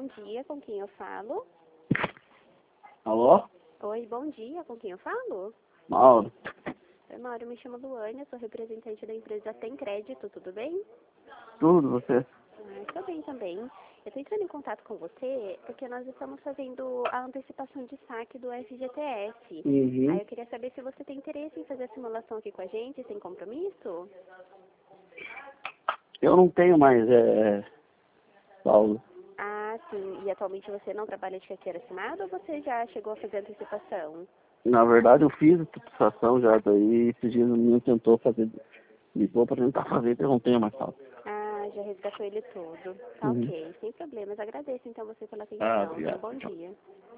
dia, com quem eu falo? Alô? Oi, bom dia, com quem eu falo? Mauro? Oi, Mauro, me chamo Luane, eu sou representante da empresa Tem Crédito, tudo bem? Tudo, você? Estou bem também. Eu estou entrando em contato com você porque nós estamos fazendo a antecipação de saque do FGTS. Aí Uhum. eu queria saber se você tem interesse em fazer a simulação aqui com a gente, sem compromisso? Eu não tenho mais, Paulo. Ah, sim. E atualmente você não trabalha de carteira assinada ou você já chegou a fazer a antecipação? Na verdade, eu fiz a satisfação já, daí esse dia o menino tentou fazer, ligou para tentar fazer, eu não tenho mais, Paulo. Ah, já resgatou ele todo. Tá Uhum. ok, sem problemas. Agradeço então você pela Ah, atenção. Tenha um obrigado. bom Tchau. dia.